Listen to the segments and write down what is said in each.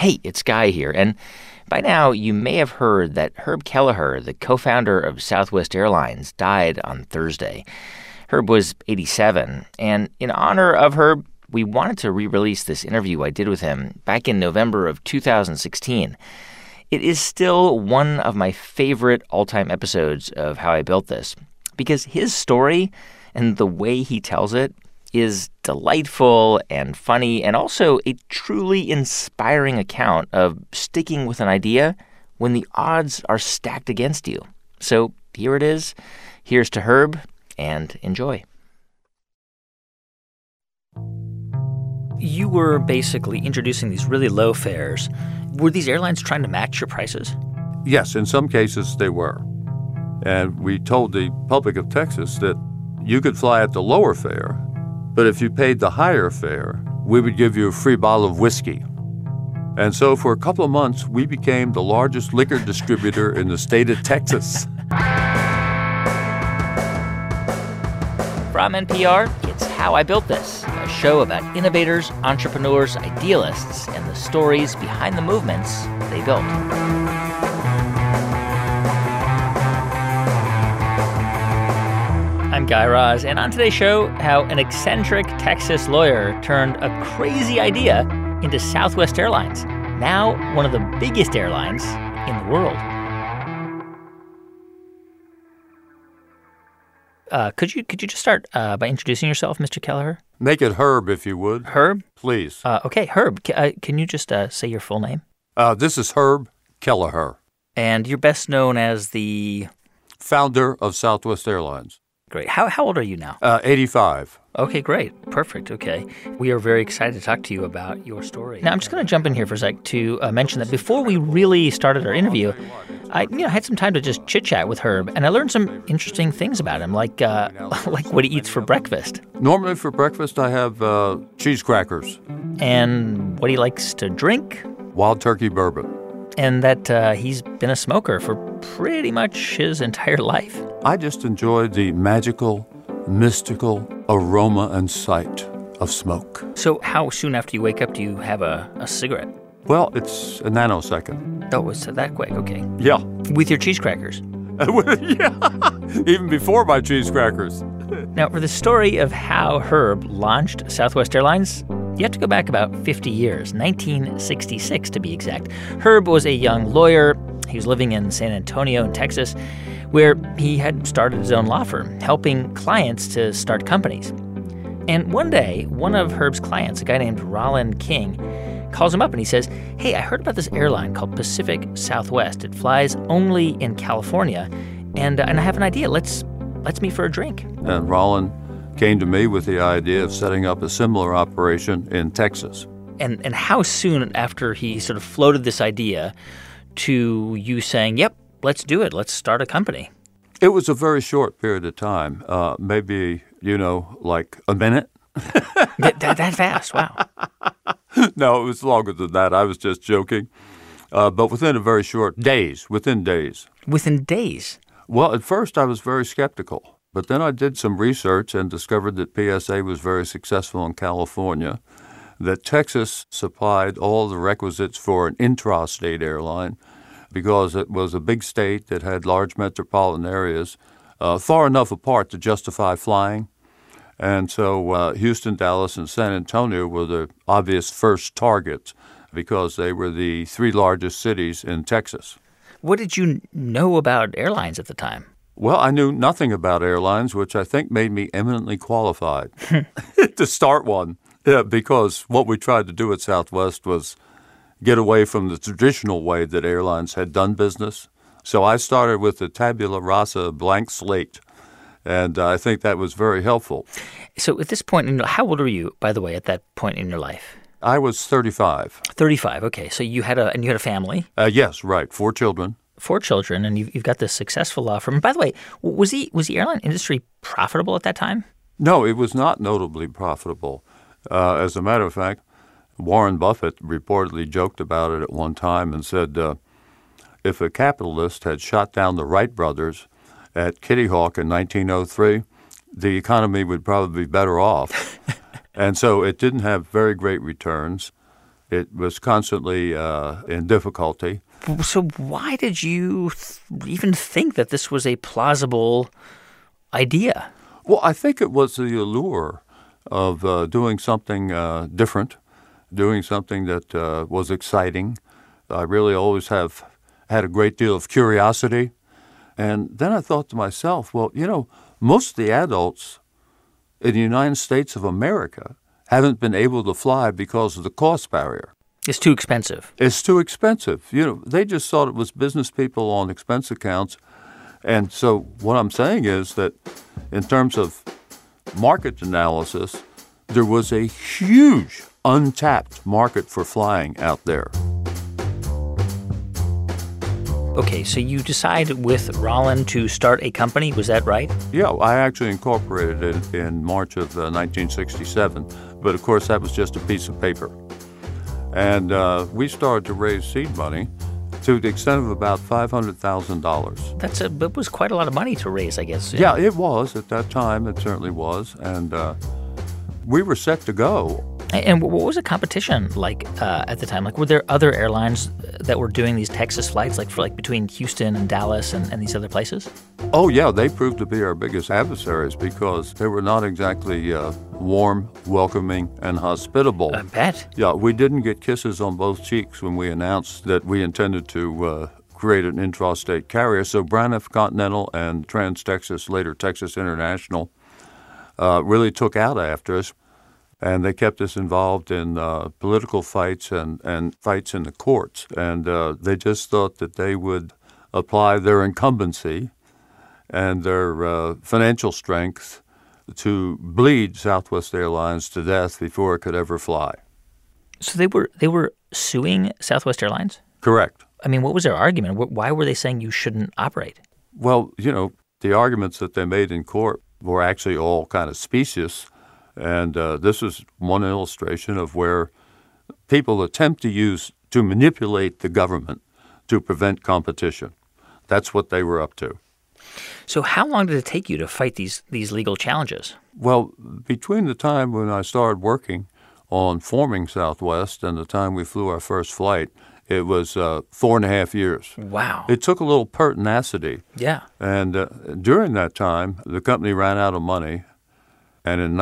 Hey, it's Guy here, and by now you may have heard that Herb Kelleher, the co-founder of Southwest Airlines, died on Thursday. Herb was 87, and in honor of Herb, we wanted to re-release this interview I did with him back in November of 2016. It is still one of my favorite all-time episodes of How I Built This, because his story and the way he tells it is delightful and funny, and also a truly inspiring account of sticking with an idea when the odds are stacked against you. So here it is. Here's to Herb, and enjoy. You were basically introducing these really low fares. Were these airlines trying to match your prices? Yes, in some cases they were. And we told the public of Texas that you could fly at the lower fare, but if you paid the higher fare, we would give you a free bottle of whiskey. And so for a couple of months, we became the largest liquor distributor in the state of Texas. From NPR, it's How I Built This, a show about innovators, entrepreneurs, idealists, and the stories behind the movements they built. I'm Guy Raz, and on today's show, how an eccentric Texas lawyer turned a crazy idea into Southwest Airlines, now one of the biggest airlines in the world. Could you just start by introducing yourself, Mr. Kelleher? Make it Herb, if you would. Herb? Please. Okay, Herb, can you just say your full name? This is Herb Kelleher. And you're best known as the... founder of Southwest Airlines. Great. How old are you now? 85. Okay, great. Perfect. Okay. We are very excited to talk to you about your story. Now, I'm just going to jump in here for a sec to mention that before we really started our interview, I had some time to just chit-chat with Herb, and I learned some interesting things about him, like what he eats for breakfast. Normally for breakfast, I have cheese crackers. And what he likes to drink. Wild turkey bourbon. And that he's been a smoker for pretty much his entire life. I just enjoy the magical, mystical aroma and sight of smoke. So how soon after you wake up do you have a cigarette? Well, it's a nanosecond. Oh, it's that quick. Okay. Yeah. With your cheese crackers? Yeah. Even before my cheese crackers. Now, for the story of how Herb launched Southwest Airlines, you have to go back about 50 years, 1966 to be exact. Herb was a young lawyer. He was living in San Antonio in Texas, where he had started his own law firm, helping clients to start companies. And one day, one of Herb's clients, a guy named Rollin King, calls him up and he says, "Hey, I heard about this airline called Pacific Southwest. It flies only in California, and I have an idea. Let's meet for a drink." And Rollin came to me with the idea of setting up a similar operation in Texas. And how soon after he sort of floated this idea to you saying, "Yep, let's do it. Let's start a company"? It was a very short period of time, maybe, like a minute. that fast, wow. No, it was longer than that. I was just joking. But within days. Within days? Well, at first I was very skeptical. But then I did some research and discovered that PSA was very successful in California, that Texas supplied all the requisites for an intrastate airline because it was a big state that had large metropolitan areas far enough apart to justify flying. And so Houston, Dallas, and San Antonio were the obvious first targets because they were the three largest cities in Texas. What did you know about airlines at the time? Well, I knew nothing about airlines, which I think made me eminently qualified to start one. Yeah, because what we tried to do at Southwest was get away from the traditional way that airlines had done business. So I started with the tabula rasa, blank slate, and I think that was very helpful. So at this point, how old were you, by the way, at that point in your life? I was 35. 35, okay. So you had a family? Yes, right, 4 children. 4 children, and you've got this successful law firm. By the way, was the airline industry profitable at that time? No, it was not notably profitable. As a matter of fact, Warren Buffett reportedly joked about it at one time and said, if a capitalist had shot down the Wright brothers at Kitty Hawk in 1903, the economy would probably be better off. And so it didn't have very great returns. It was constantly in difficulty. So why did you even think that this was a plausible idea? Well, I think it was the allure of doing something different, doing something that was exciting. I really always have had a great deal of curiosity. And then I thought to myself, well, most of the adults in the United States of America haven't been able to fly because of the cost barrier. It's too expensive. It's too expensive. They just thought it was business people on expense accounts. And so what I'm saying is that in terms of market analysis, there was a huge untapped market for flying out there. Okay, so you decide with Rollin to start a company, was that right? Yeah, I actually incorporated it in March of 1967, but of course that was just a piece of paper. And we started to raise seed money to the extent of about $500,000. That was quite a lot of money to raise, I guess. Yeah, it was. At that time, it certainly was. And we were set to go. And what was the competition like at the time? Like, were there other airlines that were doing these Texas flights, between Houston and Dallas and these other places? Oh, yeah. They proved to be our biggest adversaries because they were not exactly warm, welcoming, and hospitable. I bet. Yeah, we didn't get kisses on both cheeks when we announced that we intended to create an intrastate carrier. So Braniff Continental and Trans-Texas, later Texas International, really took out after us. And they kept us involved in political fights and fights in the courts. And they just thought that they would apply their incumbency and their financial strength to bleed Southwest Airlines to death before it could ever fly. So they were suing Southwest Airlines? Correct. I mean, what was their argument? Why were they saying you shouldn't operate? Well, the arguments that they made in court were actually all kind of specious. And this is one illustration of where people attempt to manipulate the government to prevent competition. That's what they were up to. So how long did it take you to fight these legal challenges? Well, between the time when I started working on forming Southwest and the time we flew our first flight, it was 4.5 years. Wow. It took a little pertinacity. Yeah. And during that time, the company ran out of money. And in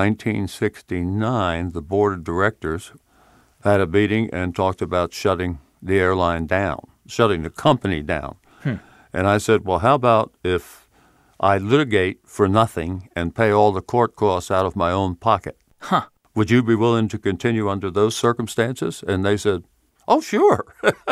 1969, the board of directors had a meeting and talked about shutting the airline down, shutting the company down. And I said, well, how about if I litigate for nothing and pay all the court costs out of my own pocket? Would you be willing to continue under those circumstances? And they said, oh, sure.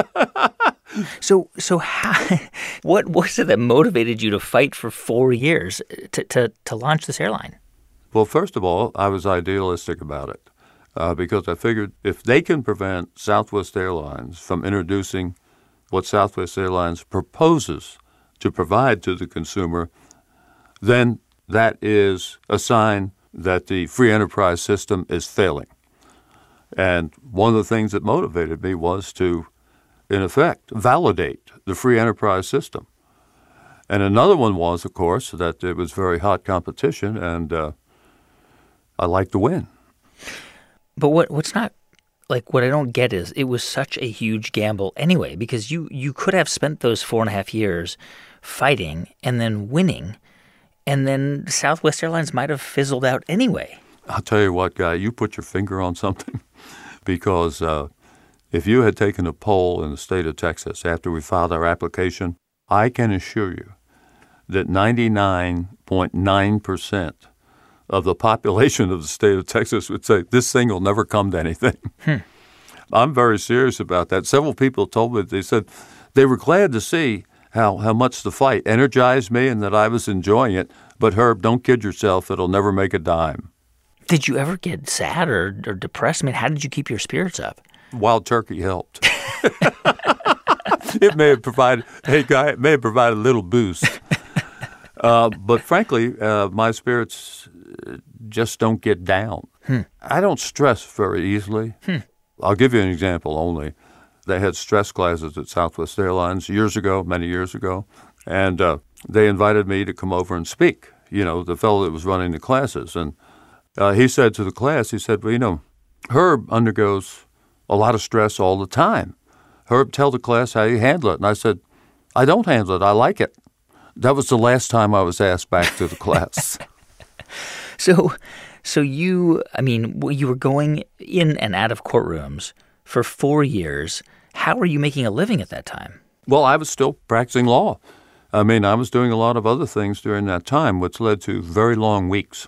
So how, what was it that motivated you to fight for 4 years to launch this airline? Well, first of all, I was idealistic about it because I figured if they can prevent Southwest Airlines from introducing what Southwest Airlines proposes to provide to the consumer, then that is a sign that the free enterprise system is failing. And one of the things that motivated me was to, in effect, validate the free enterprise system. And another one was, of course, that it was very hot competition, and I like to win. But what's not, what I don't get is it was such a huge gamble anyway, because you could have spent those 4.5 years fighting and then winning, and then Southwest Airlines might have fizzled out anyway. I'll tell you what, Guy, you put your finger on something because if you had taken a poll in the state of Texas after we filed our application, I can assure you that 99.9% of the population of the state of Texas would say, this thing will never come to anything. I'm very serious about that. Several people told me, they said they were glad to see how much the fight energized me and that I was enjoying it. But Herb, don't kid yourself, it'll never make a dime. Did you ever get sad or depressed? I mean, how did you keep your spirits up? Wild turkey helped. It may have provided a little boost. But frankly, my spirits just don't get down. I don't stress very easily. I'll give you an example only. They had stress classes at Southwest Airlines many years ago, and they invited me to come over and speak, the fellow that was running the classes. And he said to the class, well, Herb undergoes a lot of stress all the time. Herb, tell the class how you handle it. And I said, I don't handle it. I like it. That was the last time I was asked back to the class. So you were going in and out of courtrooms for 4 years. How were you making a living at that time? Well, I was still practicing law. I was doing a lot of other things during that time, which led to very long weeks.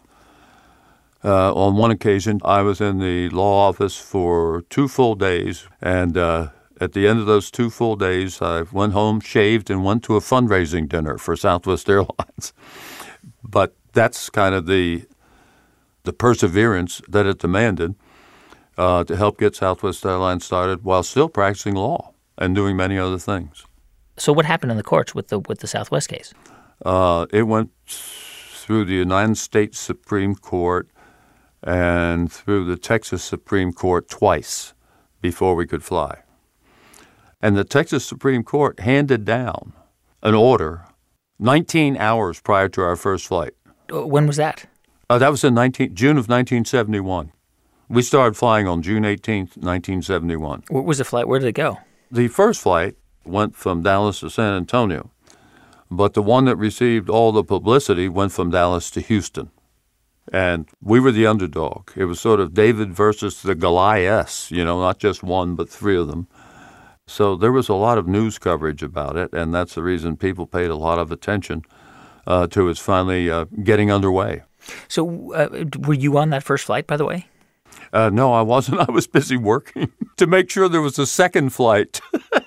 On one occasion, I was in the law office for 2 full days, and at the end of those 2 full days, I went home, shaved, and went to a fundraising dinner for Southwest Airlines. But that's kind of the perseverance that it demanded to help get Southwest Airlines started while still practicing law and doing many other things. So what happened in the courts with the Southwest case? It went through the United States Supreme Court and through the Texas Supreme Court twice before we could fly. And the Texas Supreme Court handed down an order 19 hours prior to our first flight. When was that? That was in June of 1971. We started flying on June 18th, 1971. What was the flight? Where did it go? The first flight went from Dallas to San Antonio, but the one that received all the publicity went from Dallas to Houston. And we were the underdog. It was sort of David versus the Goliaths, not just one, but 3 of them. So there was a lot of news coverage about it, and that's the reason people paid a lot of attention to its finally getting underway. So were you on that first flight, by the way? No, I wasn't. I was busy working to make sure there was a second flight.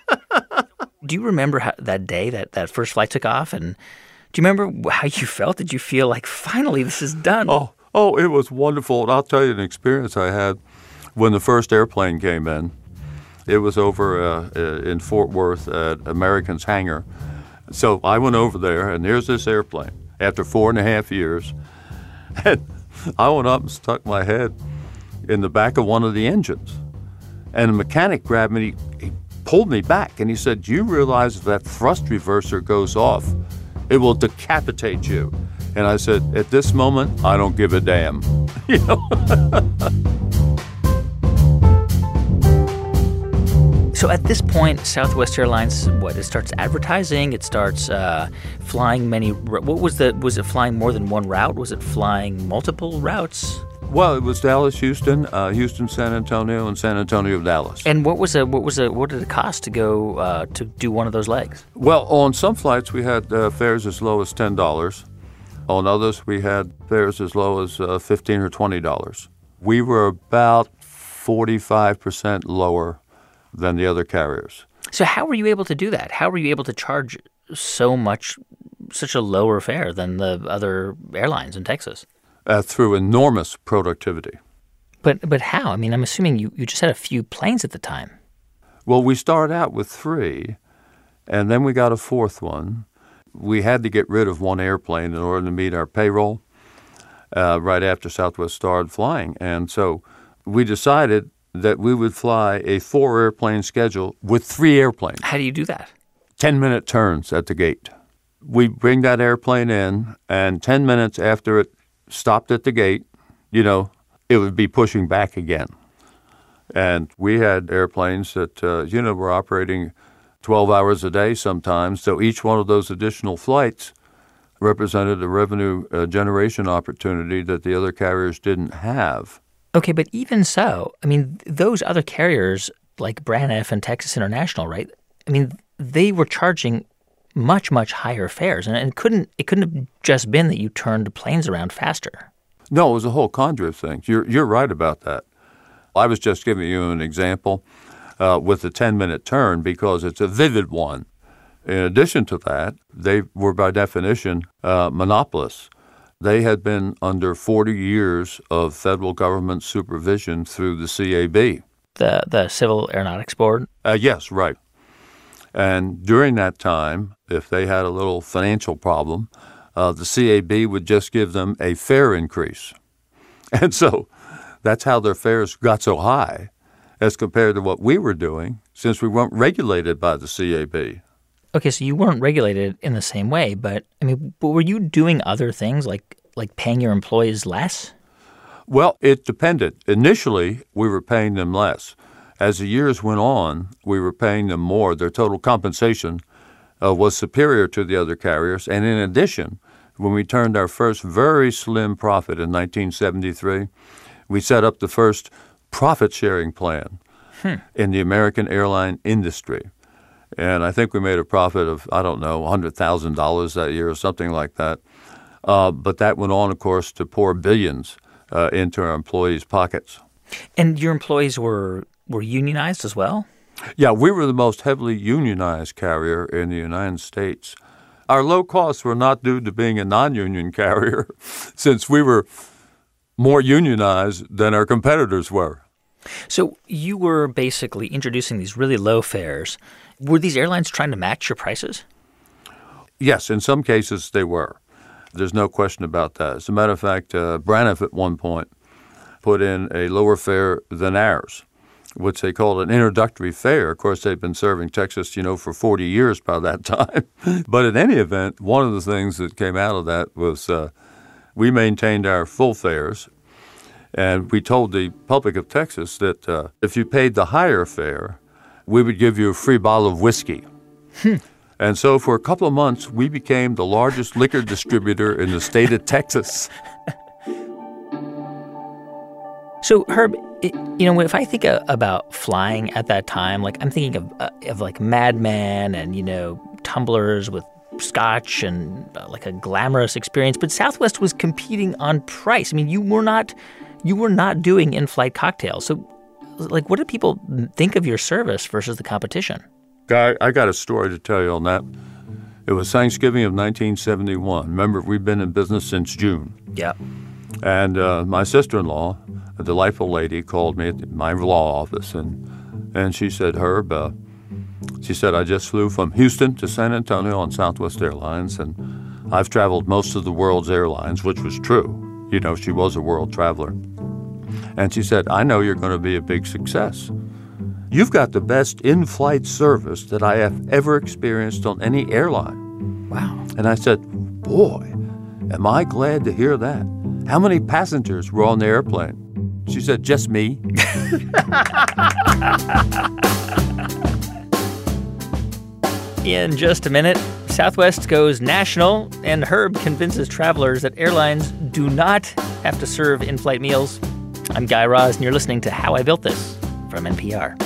Do you remember that day that first flight took off? And do you remember how you felt? Did you feel like, finally, this is done? Oh, it was wonderful. And I'll tell you an experience I had when the first airplane came in. It was over in Fort Worth at American's hangar. So I went over there, and there's this airplane after 4.5 years. And I went up and stuck my head in the back of one of the engines. And the mechanic grabbed me, he pulled me back, and he said, "Do you realize if that thrust reverser goes off, it will decapitate you?" And I said, "At this moment, I don't give a damn." So at this point, Southwest Airlines, it starts advertising, it starts flying many. Was it flying more than one route? Was it flying multiple routes? Well, it was Dallas, Houston, Houston, San Antonio, and San Antonio, Dallas. And what did it cost to go to do one of those legs? Well, on some flights we had fares as low as $10. On others we had fares as low as $15 or $20. We were about 45% lower than the other carriers. So how were you able to do that? How were you able to charge such a lower fare than the other airlines in Texas? Through enormous productivity. But how? I'm assuming you just had a few planes at the time. Well, we started out with 3, and then we got a 4th one. We had to get rid of one airplane in order to meet our payroll right after Southwest started flying. And so we decided that we would fly a 4-airplane schedule with 3 airplanes. How do you do that? 10-minute turns at the gate. We bring that airplane in, and 10 minutes after it stopped at the gate, it would be pushing back again. And we had airplanes that, were operating 12 hours a day sometimes. So each one of those additional flights represented a revenue generation opportunity that the other carriers didn't have. Okay, but even so, those other carriers like Braniff and Texas International, right? They were charging much, much higher fares, and it couldn't have just been that you turned planes around faster. No, it was a whole conduit thing. You're right about that. I was just giving you an example with the 10-minute turn because it's a vivid one. In addition to that, they were by definition monopolists. They had been under 40 years of federal government supervision through the CAB. The Civil Aeronautics Board? Yes, right. And during that time, if they had a little financial problem, the CAB would just give them a fare increase. And so that's how their fares got so high as compared to what we were doing since we weren't regulated by the CAB. Okay, so you weren't regulated in the same way, but were you doing other things like paying your employees less? Well, it depended. Initially, we were paying them less. As the years went on, we were paying them more. Their total compensation was superior to the other carriers. And in addition, when we turned our first very slim profit in 1973, we set up the first profit-sharing plan in the American airline industry. And I think we made a profit of, $100,000 that year or something like that. But that went on, of course, to pour billions into our employees' pockets. And your employees were unionized as well? Yeah, we were the most heavily unionized carrier in the United States. Our low costs were not due to being a non-union carrier, since we were more unionized than our competitors were. So you were basically introducing these really low fares. Were these airlines trying to match your prices? Yes, in some cases they were. There's no question about that. As a matter of fact, Braniff at one point put in a lower fare than ours, which they called an introductory fare. Of course, they've been serving Texas, for 40 years by that time. But in any event, one of the things that came out of that was we maintained our full fares, and we told the public of Texas that if you paid the higher fare, we would give you a free bottle of whiskey. And so for a couple of months, we became the largest liquor distributor in the state of Texas. So, Herb, if I think about flying at that time, I'm thinking of Mad Men and, tumblers with scotch and a glamorous experience. But Southwest was competing on price. I mean, you were not doing in-flight cocktails. So, what did people think of your service versus the competition? I got a story to tell you on that. It was Thanksgiving of 1971. Remember, we've been in business since June. Yeah. And my sister-in-law, a delightful lady, called me at my law office, and she said, Herb, I just flew from Houston to San Antonio on Southwest Airlines, and I've traveled most of the world's airlines, which was true. She was a world traveler. And she said, I know you're going to be a big success. You've got the best in-flight service that I have ever experienced on any airline. Wow. And I said, boy, am I glad to hear that. How many passengers were on the airplane? She said, just me. In just a minute, Southwest goes national, and Herb convinces travelers that airlines do not have to serve in-flight meals. I'm Guy Raz, and you're listening to How I Built This from NPR.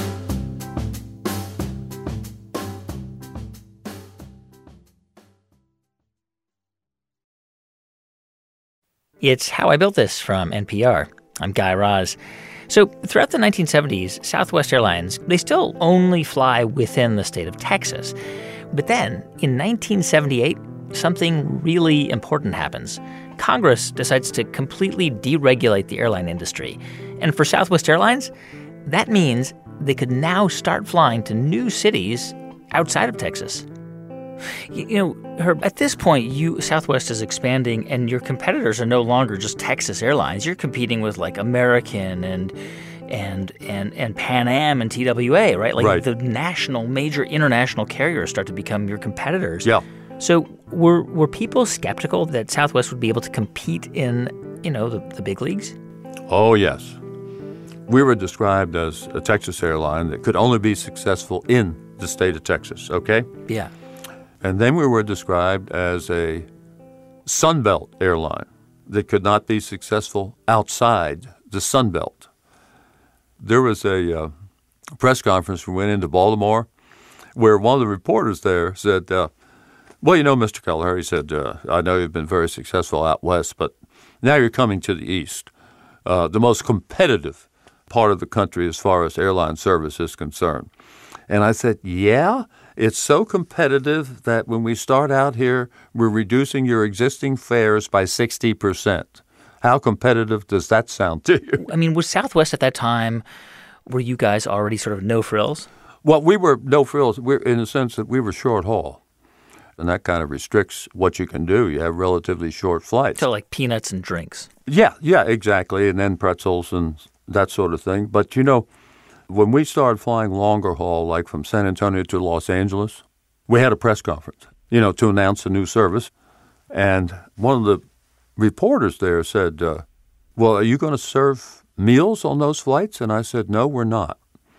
It's How I Built This from NPR. I'm Guy Raz. So throughout the 1970s, Southwest Airlines, they still only fly within the state of Texas. But then, in 1978, something really important happens. Congress decides to completely deregulate the airline industry. And for Southwest Airlines, that means they could now start flying to new cities outside of Texas. Herb, at this point, Southwest is expanding, and your competitors are no longer just Texas Airlines. You're competing with American and Pan Am and TWA, right? Right. The national, major international carriers start to become your competitors. Yeah. So were people skeptical that Southwest would be able to compete in, the big leagues? Oh, yes. We were described as a Texas airline that could only be successful in the state of Texas, okay? Yeah. And then we were described as a Sunbelt airline that could not be successful outside the Sunbelt. There was a press conference we went into Baltimore where one of the reporters there said, Mr. Kelleher, he said, I know you've been very successful out west, but now you're coming to the east, the most competitive part of the country as far as airline service is concerned. And I said, yeah, it's so competitive that when we start out here, we're reducing your existing fares by 60%. How competitive does that sound to you? I mean, was Southwest at that time, were you guys already sort of no frills? Well, we were no frills. We're in the sense that we were short haul. And that kind of restricts what you can do. You have relatively short flights. So peanuts and drinks. Yeah, exactly. And then pretzels and that sort of thing. But, when we started flying longer haul, like from San Antonio to Los Angeles, we had a press conference, to announce a new service. And one of the reporters there said, well, are you going to serve meals on those flights? And I said, no, we're not.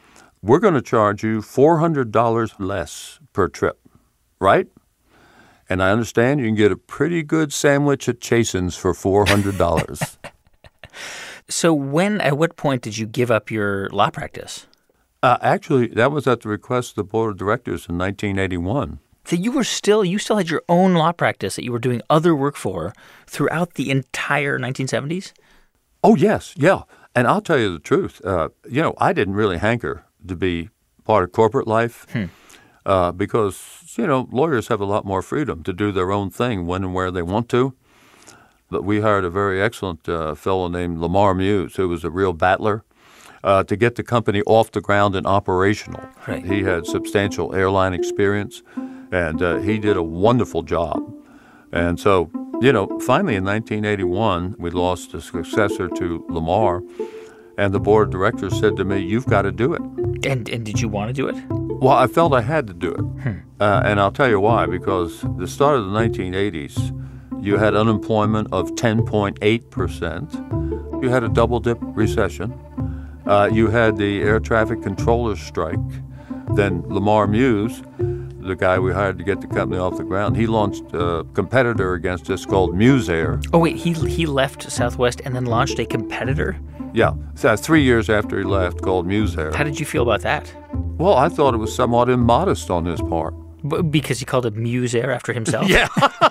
we're going to charge you $400 less per trip, right? And I understand you can get a pretty good sandwich at Chasen's for $400. So at what point did you give up your law practice? Actually, that was at the request of the board of directors in 1981. So you still had your own law practice that you were doing other work for throughout the entire 1970s? Oh, yes, yeah. And I'll tell you the truth. I didn't really hanker to be part of corporate life because, lawyers have a lot more freedom to do their own thing when and where they want to. But we hired a very excellent fellow named Lamar Muse, who was a real battler, to get the company off the ground and operational. Right. He had substantial airline experience, and he did a wonderful job. And so, finally in 1981, we lost a successor to Lamar, and the board of directors said to me, "You've got to do it." And did you want to do it? Well, I felt I had to do it. And I'll tell you why, because the start of the 1980s, you had unemployment of 10.8%. You had a double-dip recession. You had the air traffic controllers strike. Then Lamar Muse, the guy we hired to get the company off the ground, he launched a competitor against us called Muse Air. Oh, wait, he left Southwest and then launched a competitor? Yeah, so 3 years after he left, called Muse Air. How did you feel about that? Well, I thought it was somewhat immodest on his part. Because he called it Muse Air after himself? Yeah.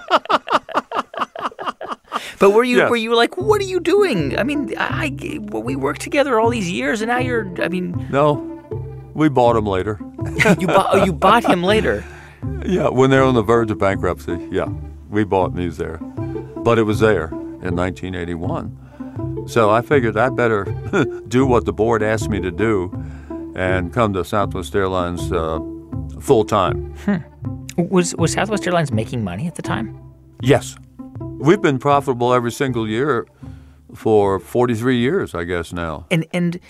But were you like, what are you doing? I mean, we worked together all these years, and now No, we bought him later. You bought him later? Yeah, when they're on the verge of bankruptcy, yeah, we bought Muse Air. But it was there in 1981. So I figured I better do what the board asked me to do and come to Southwest Airlines full time. Was Southwest Airlines making money at the time? Yes. We've been profitable every single year for 43 years, I guess, now. And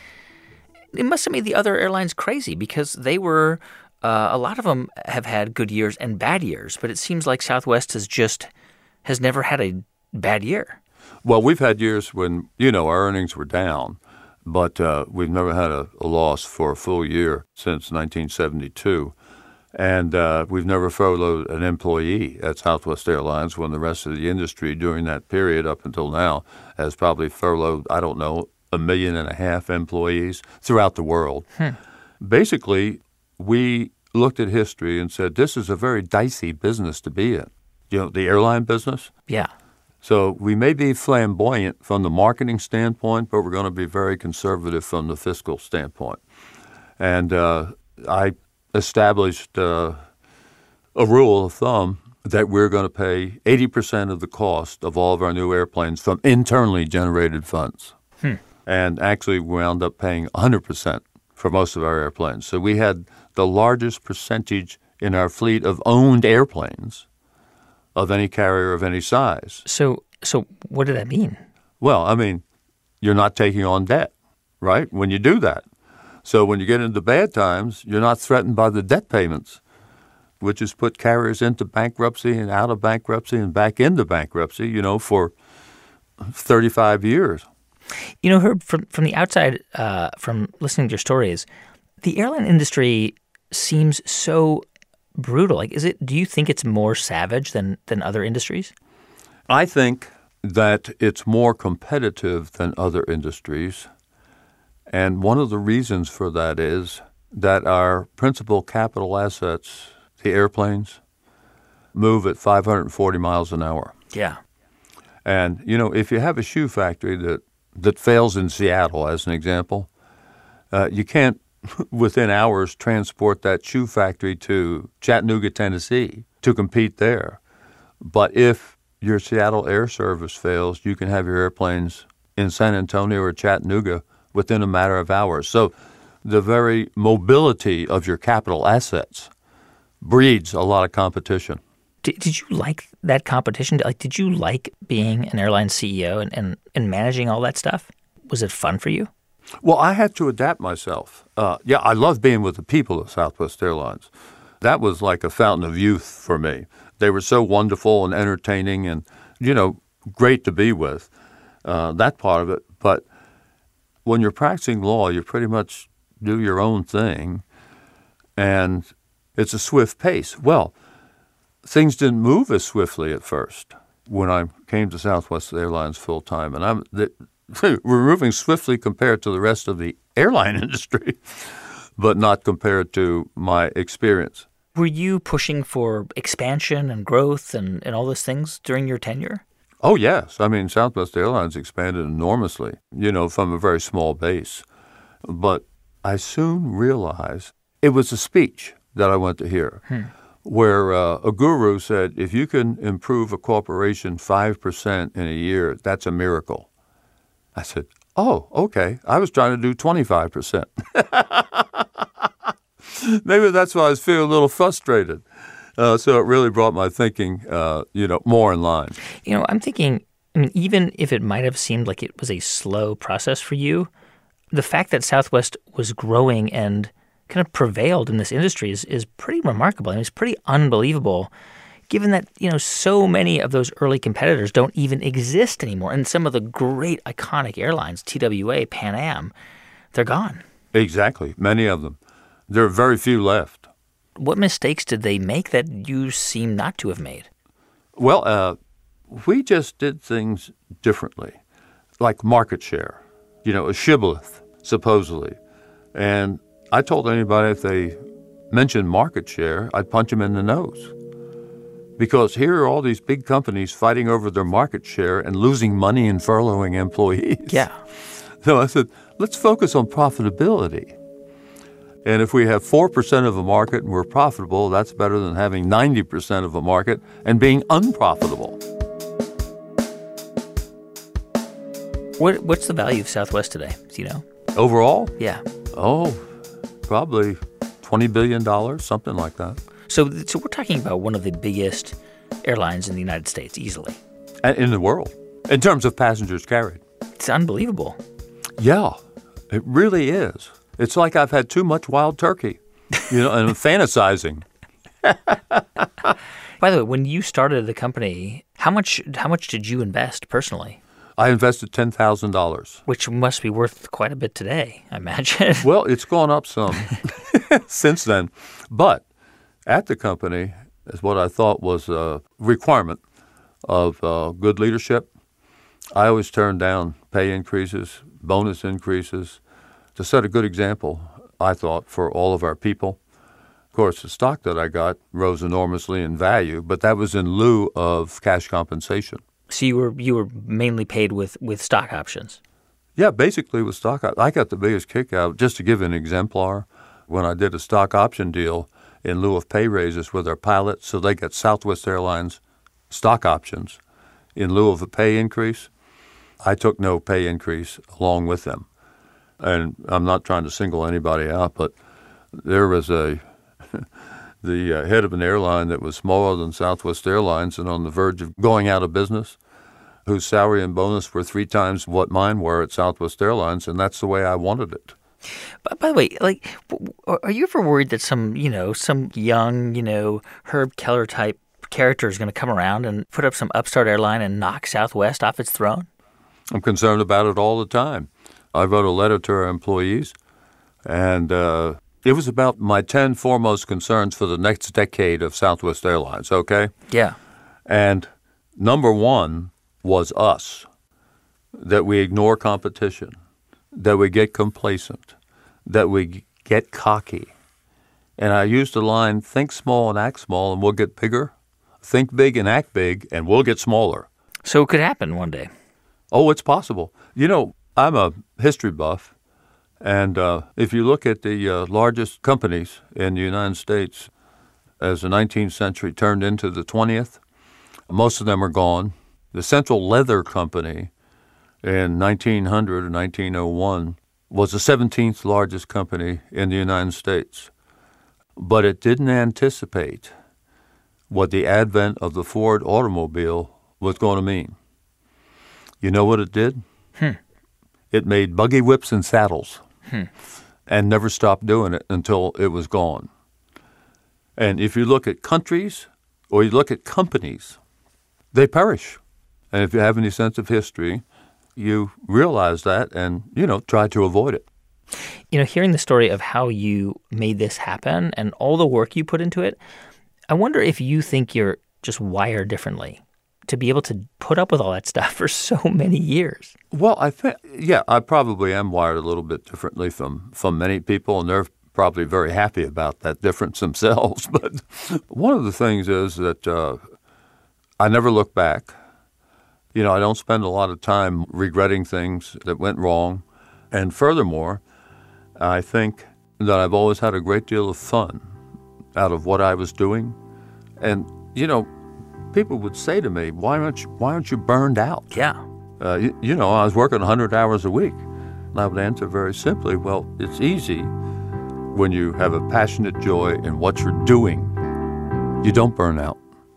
it must have made the other airlines crazy because they were a lot of them have had good years and bad years, but it seems like Southwest has never had a bad year. Well, we've had years when, our earnings were down, but we've never had a loss for a full year since 1972. And we've never furloughed an employee at Southwest Airlines when the rest of the industry during that period up until now has probably furloughed, 1.5 million employees throughout the world. Basically, we looked at history and said, this is a very dicey business to be in. The airline business? Yeah. So we may be flamboyant from the marketing standpoint, but we're going to be very conservative from the fiscal standpoint. And I established a rule of thumb that we're going to pay 80% of the cost of all of our new airplanes from internally generated funds. And actually we wound up paying 100% for most of our airplanes. So we had the largest percentage in our fleet of owned airplanes of any carrier of any size. So what did that mean? Well, you're not taking on debt, right, when you do that. So when you get into bad times, you're not threatened by the debt payments, which has put carriers into bankruptcy and out of bankruptcy and back into bankruptcy, for 35 years. Herb, from the outside, from listening to your stories, the airline industry seems so brutal. Do you think it's more savage than other industries? I think that it's more competitive than other industries. And one of the reasons for that is that our principal capital assets, the airplanes, move at 540 miles an hour. Yeah. And, if you have a shoe factory that fails in Seattle, as an example, you can't, within hours, transport that shoe factory to Chattanooga, Tennessee, to compete there. But if your Seattle air service fails, you can have your airplanes in San Antonio or Chattanooga within a matter of hours. So the very mobility of your capital assets breeds a lot of competition. Did you like that competition? Did you like being an airline CEO and managing all that stuff? Was it fun for you? Well, I had to adapt myself. I love being with the people of Southwest Airlines. That was like a fountain of youth for me. They were so wonderful and entertaining and, great to be with, that part of it. But when you're practicing law, you're pretty much do your own thing, and it's a swift pace. Well, things didn't move as swiftly at first when I came to Southwest Airlines full-time, and we're moving swiftly compared to the rest of the airline industry, but not compared to my experience. Were you pushing for expansion and growth and all those things during your tenure? Oh, yes. I mean, Southwest Airlines expanded enormously, from a very small base. But I soon realized it was a speech that I went to hear where a guru said, if you can improve a corporation 5% in a year, that's a miracle. I said, oh, okay. I was trying to do 25%. Maybe that's why I was feeling a little frustrated. So it really brought my thinking, more in line. I'm thinking, even if it might have seemed like it was a slow process for you, the fact that Southwest was growing and kind of prevailed in this industry is pretty remarkable. It's pretty unbelievable, given that, so many of those early competitors don't even exist anymore. And some of the great iconic airlines, TWA, Pan Am, they're gone. Exactly. Many of them. There are very few left. What mistakes did they make that you seem not to have made? Well, we just did things differently, like market share, a shibboleth, supposedly. And I told anybody if they mentioned market share, I'd punch them in the nose. Because here are all these big companies fighting over their market share and losing money and furloughing employees. Yeah. So I said, let's focus on profitability. And if we have 4% of a market and we're profitable, that's better than having 90% of a market and being unprofitable. What's the value of Southwest today? Do you know? Overall? Yeah. Oh, probably $20 billion, something like that. So we're talking about one of the biggest airlines in the United States, easily. In the world, in terms of passengers carried. It's unbelievable. Yeah, it really is. It's like I've had too much wild turkey, and I'm fantasizing. By the way, when you started the company, how much did you invest personally? I invested $10,000. Which must be worth quite a bit today, I imagine. Well, it's gone up some since then. But at the company, is what I thought was a requirement of good leadership. I always turned down pay increases, bonus increases, to set a good example, I thought, for all of our people. Of course, the stock that I got rose enormously in value, but that was in lieu of cash compensation. So you were mainly paid with stock options? Yeah, basically with stock. I got the biggest kick out, just to give an exemplar, when I did a stock option deal in lieu of pay raises with our pilots, so they get Southwest Airlines stock options in lieu of a pay increase. I took no pay increase along with them. And I'm not trying to single anybody out, but there was the head of an airline that was smaller than Southwest Airlines and on the verge of going out of business, whose salary and bonus were 3 times what mine were at Southwest Airlines, and that's the way I wanted it. By the way, are you ever worried that some young, Herb Keller type character is going to come around and put up some upstart airline and knock Southwest off its throne? I'm concerned about it all the time. I wrote a letter to our employees, and it was about my 10 foremost concerns for the next decade of Southwest Airlines, okay? Yeah. And number 1 was us, that we ignore competition, that we get complacent, that we get cocky. And I used the line, think small and act small and we'll get bigger. Think big and act big and we'll get smaller. So it could happen one day. Oh, it's possible. I'm a history buff, and if you look at the largest companies in the United States as the 19th century turned into the 20th, most of them are gone. The Central Leather Company in 1900 or 1901 was the 17th largest company in the United States, but it didn't anticipate what the advent of the Ford automobile was going to mean. You know what it did? It made buggy whips and saddles and never stopped doing it until it was gone. And if you look at countries or you look at companies, they perish. And if you have any sense of history, you realize that and, try to avoid it. Hearing the story of how you made this happen and all the work you put into it, I wonder if you think you're just wired differently to be able to put up with all that stuff for so many years. Well, I think, I probably am wired a little bit differently from many people, and they're probably very happy about that difference themselves. But one of the things is that I never look back. I don't spend a lot of time regretting things that went wrong. And furthermore, I think that I've always had a great deal of fun out of what I was doing. And, people would say to me, why aren't you burned out? Yeah. I was working 100 hours a week. And I would answer very simply, well, it's easy when you have a passionate joy in what you're doing. You don't burn out.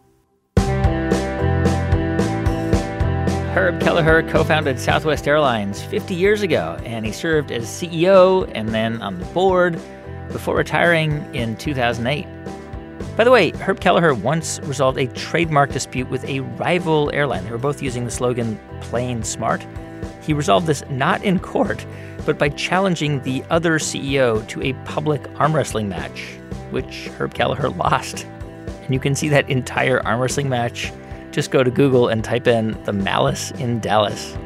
Herb Kelleher co-founded Southwest Airlines 50 years ago, and he served as CEO and then on the board before retiring in 2008. By the way, Herb Kelleher once resolved a trademark dispute with a rival airline. They were both using the slogan "Plain Smart." He resolved this not in court, but by challenging the other CEO to a public arm wrestling match, which Herb Kelleher lost. And you can see that entire arm wrestling match. Just go to Google and type in "The Malice in Dallas."